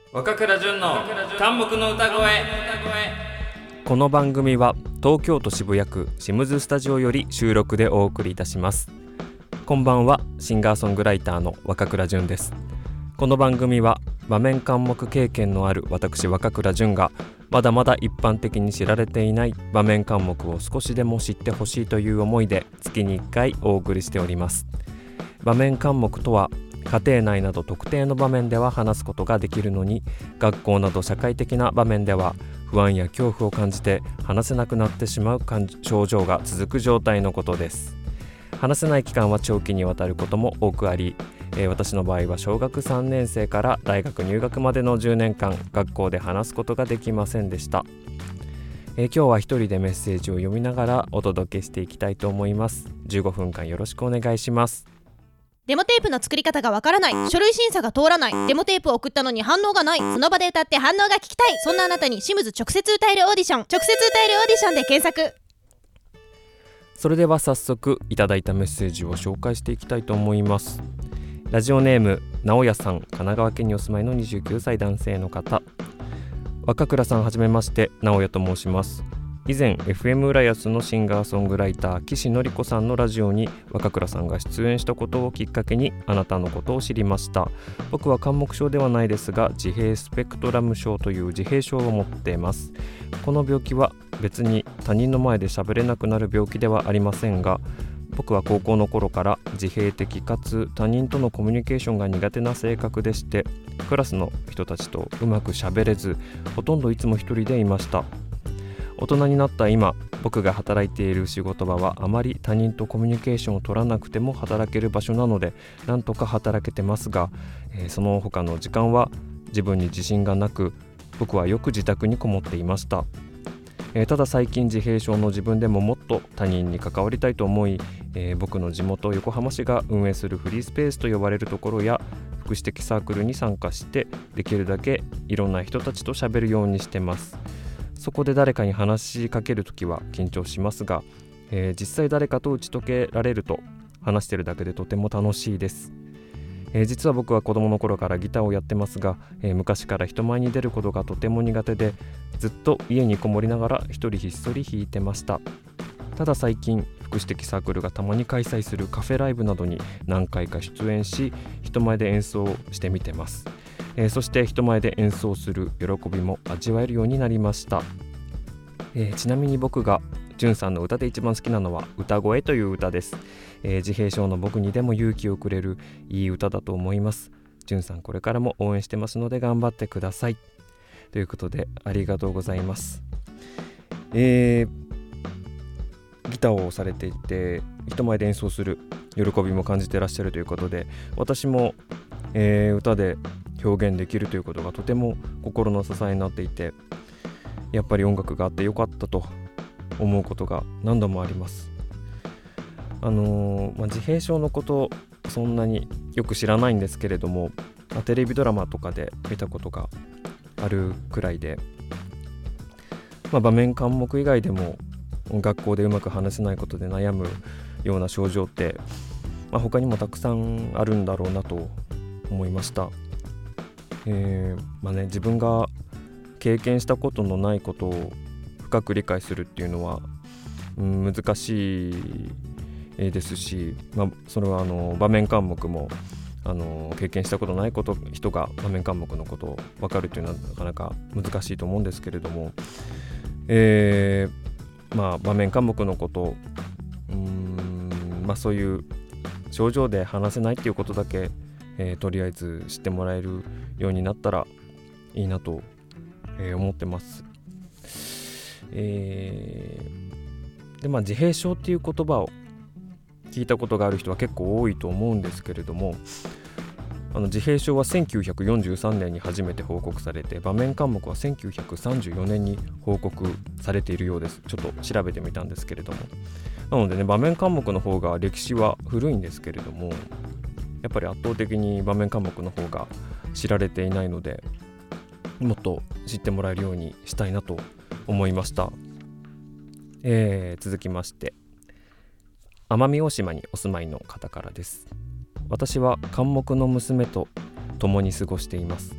若倉淳の漢目の歌声。 この番組は東京都渋谷区シムズスタジオより収録でお送りいたします。こんばんは、シンガーソングライターの若倉淳です。この番組は場面漢目経験のある私若倉淳がまだまだ一般的に知られていない場面漢目を少しでも知ってほしいという思いで月に1回お送りしております。場面漢目とは家庭内など特定の場面では話すことができるのに、学校など社会的な場面では不安や恐怖を感じて話せなくなってしまう症状が続く状態のことです。話せない期間は長期にわたることも多くあり、私の場合は小学3年生から大学入学までの10年間学校で話すことができませんでした。今日は一人でメッセージを読みながらお届けしていきたいと思います。15分間よろしくお願いします。 デモテープの作り方がわからない、書類審査が通らない、デモテープを送ったのに反応がない、その場で歌って反応が聞きたい、そんなあなたにシムズ直接歌えるオーディション、直接歌えるオーディションで検索。 それでは早速いただいたメッセージを紹介していきたいと思います。ラジオネーム直哉さん、神奈川県にお住まいの29歳男性の方。若倉さん、はじめまして、直哉と申します。以前 FM 浦安のシンガーソングライター岸典子さんのラジオに若倉さんが出演したことをきっかけにあなたのことを知りました。僕は緘黙症ではないですが、自閉スペクトラム症という自閉症を持っています。この病気は別に他人の前で喋れなくなる病気ではありませんが、僕は高校の頃から自閉的かつ他人とのコミュニケーションが苦手な性格でして、クラスの人たちとうまく喋れず、ほとんどいつも一人でいました。大人になった今、僕が働いている仕事場はあまり他人とコミュニケーションを取らなくても働ける場所なので、なんとか働けてますが、その他の時間は自分に自信がなく、僕はよく自宅にこもっていました。ただ最近自閉症の自分でももっと他人に関わりたいと思い、僕の地元横浜市が運営するフリースペースと呼ばれるところや福祉的サークルに参加して、できるだけいろんな人たちと喋るようにしてます。そこで誰かに話しかけるときは緊張しますが、実際誰かと打ち解けられると話してるだけでとても楽しいです。実は僕は子供の頃からギターをやってますが、昔から人前に出ることがとても苦手で、ずっと家にこもりながら一人ひっそり弾いてました。ただ最近福祉的サークルがたまに開催するカフェライブなどに何回か出演し、人前で演奏してみてます。そして人前で演奏する喜びも味わえるようになりました。ちなみに僕が淳さんの歌で一番好きなのは歌声という歌です。自閉症の僕にでも勇気をくれるいい歌だと思います。淳さん、これからも応援してますので頑張ってください。ということでありがとうございます。ギターをされていて人前で演奏する喜びも感じていらっしゃるということで、私も、歌で表現できるということがとても心の支えになっていて、やっぱり音楽があってよかったと思うことが何度もあります。自閉症のことそんなによく知らないんですけれども、テレビドラマとかで見たことがあるくらいで、場面緘黙以外でも学校でうまく話せないことで悩むような症状って、他にもたくさんあるんだろうなと思いました。自分が経験したことのないことを深く理解するっていうのは、難しいですし、それは場面緘黙も経験したことない人が場面緘黙のことを分かるというのはなかなか難しいと思うんですけれども、場面緘黙のこと、そういう症状で話せないっていうことだけ、とりあえず知ってもらえるようになったらいいなと、思ってます。自閉症っていう言葉を聞いたことがある人は結構多いと思うんですけれども、自閉症は1943年に初めて報告されて、場面緘黙は1934年に報告されているようです。ちょっと調べてみたんですけれども、なのでね、場面緘黙の方が歴史は古いんですけれども、やっぱり圧倒的に場面緘黙の方が知られていないので、もっと知ってもらえるようにしたいなと思いました。続きまして、奄美大島にお住まいの方からです。私は緘黙の娘と共に過ごしています。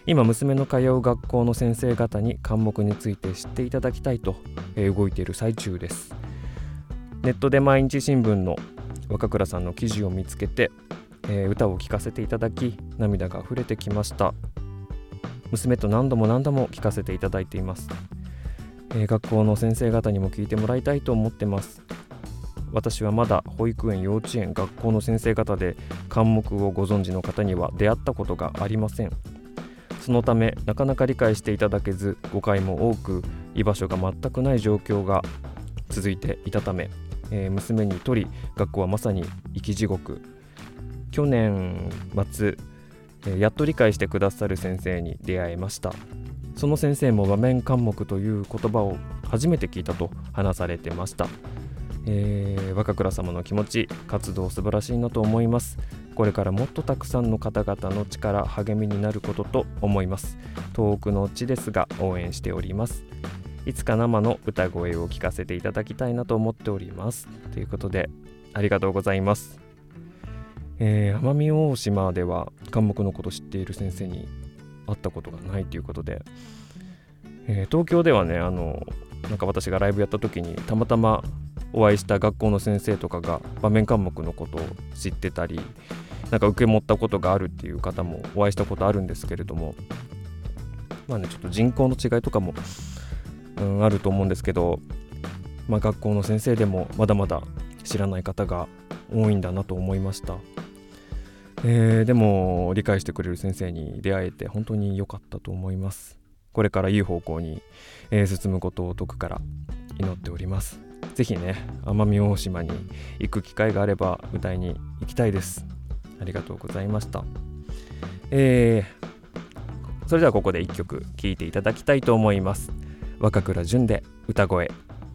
今娘の通う学校の先生方に漢目について知っていただきたいと、動いている最中です。ネットで毎日新聞の若倉さんの記事を見つけて、歌を聴かせていただき涙が溢れてきました。娘と何度も聴かせていただいています。学校の先生方にも聞いてもらいたいと思ってます。私はまだ保育園、幼稚園、学校の先生方で漢目をご存知の方には出会ったことがありません。そのためなかなか理解していただけず、誤解も多く居場所が全くない状況が続いていたため、娘にとり学校はまさに生き地獄。去年末、やっと理解してくださる先生に出会えました。その先生も場面漢目という言葉を初めて聞いたと話されてました。若倉様の気持ち、活動素晴らしいなと思います。これからもっとたくさんの方々の力、励みになることと思います。遠くの地ですが応援しております。いつか生の歌声を聞かせていただきたいなと思っております。ということでありがとうございます。奄美大島では漢目のこと知っている先生に会ったことがないということで、東京ではね、なんか私がライブやった時にたまたまお会いした学校の先生とかが場面漢目のことを知ってたり、なんか受け持ったことがあるっていう方もお会いしたことあるんですけれども、ちょっと人口の違いとかも、あると思うんですけど、学校の先生でもまだまだ知らない方が多いんだなと思いました。でも理解してくれる先生に出会えて本当に良かったと思います。これからいい方向に、進むことを遠くから祈っております。ぜひね、奄美大島に行く機会があれば歌いに行きたいです。ありがとうございました。それではここで一曲聴いていただきたいと思います。若倉純で歌声。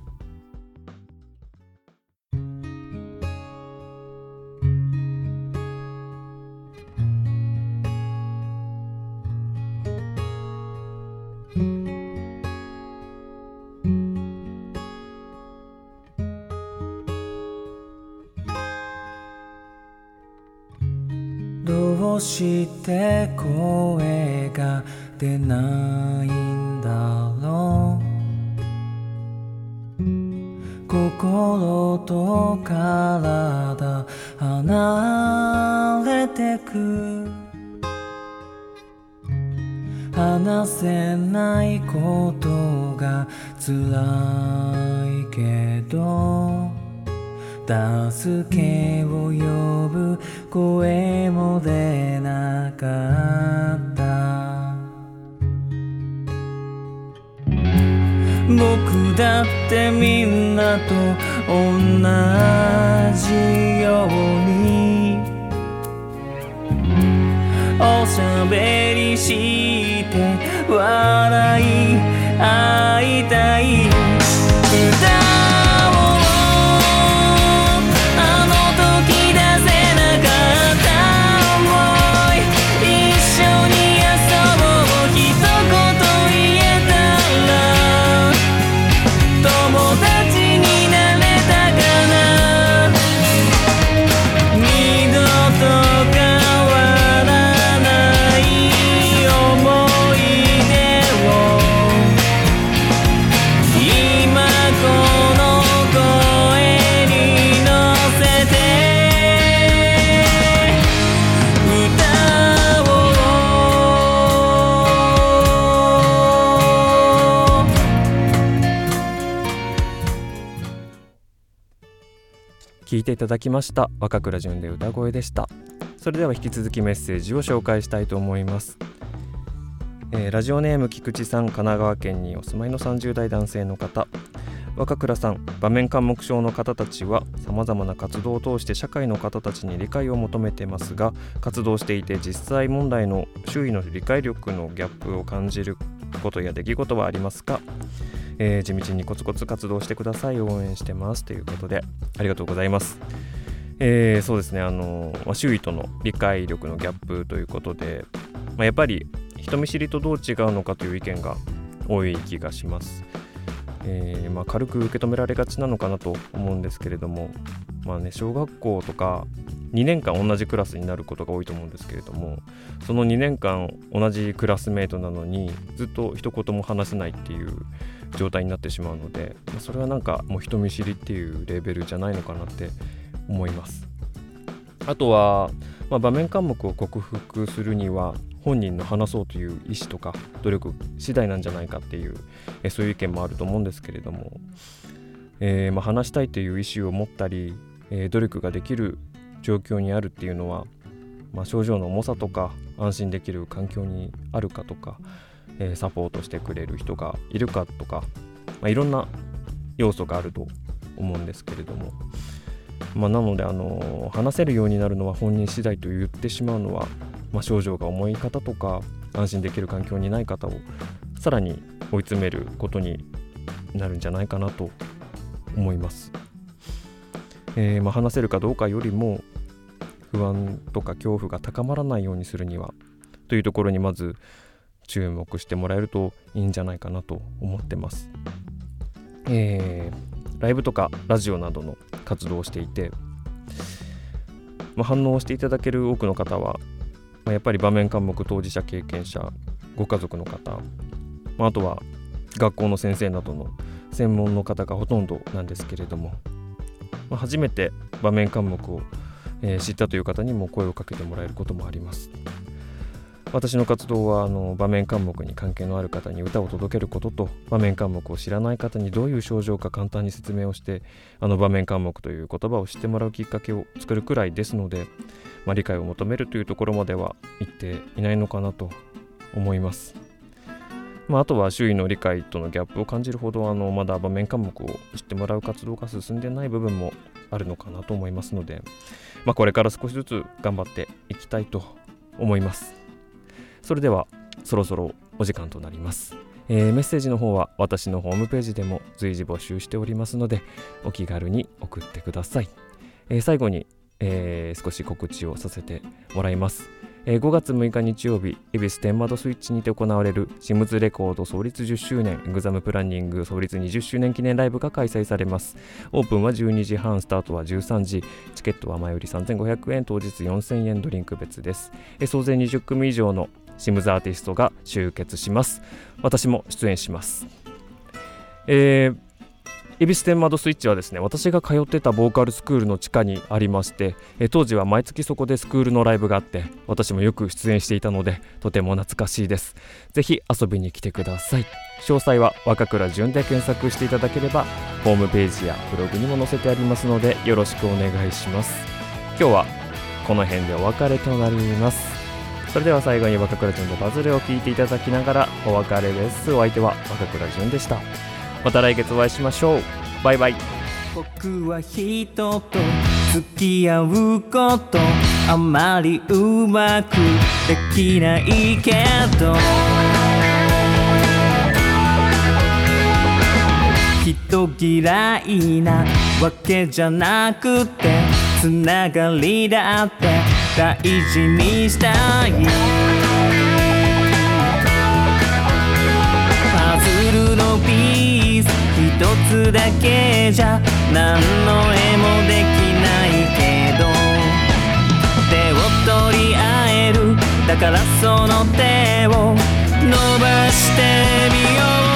どうして声が出ないんだろう。心と体離れてく。話せないことが辛いけど、助けを呼ぶ声も出なかった。僕だってみんなと同じようにおしゃべりして笑い合いたい。 聞いていただきました若倉純で歌声でした。それでは引き続きメッセージを紹介したいと思います。ラジオネーム菊池さん、神奈川県にお住まいの30代男性の方。若倉さん、場面漢目症の方たちはさまざまな活動を通して社会の方たちに理解を求めていますが、活動していて実際問題の周囲の理解力のギャップを感じることや出来事はありますか？地道にコツコツ活動してください。応援してますということでありがとうございます。そうですね、周囲との理解力のギャップということで、やっぱり人見知りとどう違うのかという意見が多い気がします。軽く受け止められがちなのかなと思うんですけれども、小学校とか 2年間同じクラスになることが多いと思うんですけれども、その2年間同じクラスメートなのにずっと一言も話せないっていう状態になってしまうので、それはなんかもう人見知りっていうレベルじゃないのかなって思います。あとは、場面緘黙を克服するには本人の話そうという意思とか努力次第なんじゃないかっていう、そういう意見もあると思うんですけれども、話したいという意思を持ったり、努力ができる状況にあるっていうのは、症状の重さとか安心できる環境にあるかとか、サポートしてくれる人がいるかとか、いろんな要素があると思うんですけれども、なので話せるようになるのは本人次第と言ってしまうのは、症状が重い方とか安心できる環境にない方をさらに追い詰めることになるんじゃないかなと思います。話せるかどうかよりも不安とか恐怖が高まらないようにするにはというところにまず注目してもらえるといいんじゃないかなと思ってます。ライブとかラジオなどの活動をしていて、反応をしていただける多くの方は、やっぱり場面緘黙当事者経験者、ご家族の方、あとは学校の先生などの専門の方がほとんどなんですけれども、初めて場面緘黙を、知ったという方にも声をかけてもらえることもあります。私の活動は場面緘黙に関係のある方に歌を届けることと、場面緘黙を知らない方にどういう症状か簡単に説明をして、場面緘黙という言葉を知ってもらうきっかけを作るくらいですので、理解を求めるというところまでは言っていないのかなと思います。あとは周囲の理解とのギャップを感じるほどまだ場面緘黙を知ってもらう活動が進んでない部分もあるのかなと思いますので、これから少しずつ頑張っていきたいと思います。それではそろそろお時間となります。メッセージの方は私のホームページでも随時募集しておりますので、お気軽に送ってください。最後に、少し告知をさせてもらいます。5月6日日曜日、恵比寿天窓スイッチにて行われるシムズレコード創立10周年エグザムプランニング創立20周年記念ライブが開催されます。オープンは12時半、スタートは13時。チケットは前売り3500円、当日4000円、ドリンク別です。総勢20組以上のシムズアーティストが集結します。私も出演します。恵比寿天窓スイッチはですね、私が通ってたボーカルスクールの地下にありまして、当時は毎月そこでスクールのライブがあって、私もよく出演していたのでとても懐かしいです。ぜひ遊びに来てください。詳細は若倉順で検索していただければホームページやブログにも載せてありますので、よろしくお願いします。今日はこの辺でお別れとなります。それでは最後に若倉順のバズルを聞いていただきながらお別れです。お相手は若倉順でした。また来月お会いしましょう。バイバイ。 僕は人と付き合うことあまりうまくできないけど、人嫌いなわけじゃなくて、つながりだって大事にしたい。パズルのピース一つだけじゃ何の絵もできないけど、手を取り合える、だからその手を伸ばしてみよう。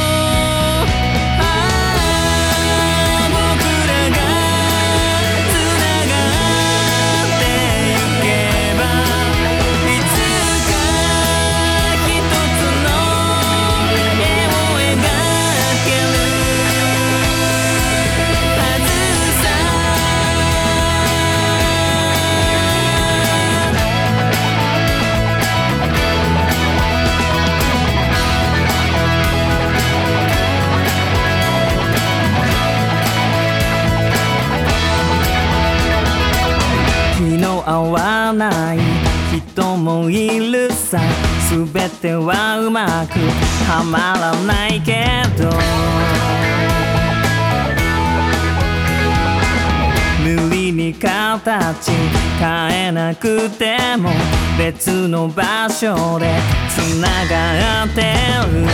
合わない人もいるさ、すべてはうまくはまらないけど、無理に形変えなくても別の場所でつながってる。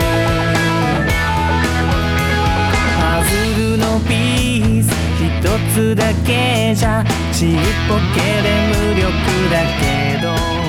パズルのピース一つつだけじゃちっぽけで無力だけど